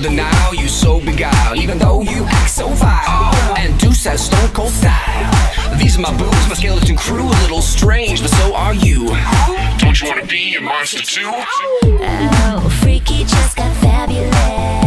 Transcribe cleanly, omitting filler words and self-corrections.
denial, you so beguiled, even though you act so vile. And Deuce has stone cold style. These are my boobs, my skeleton crew, a little strange, but so are you. Don't you wanna be a monster too? Oh, freaky just got fabulous.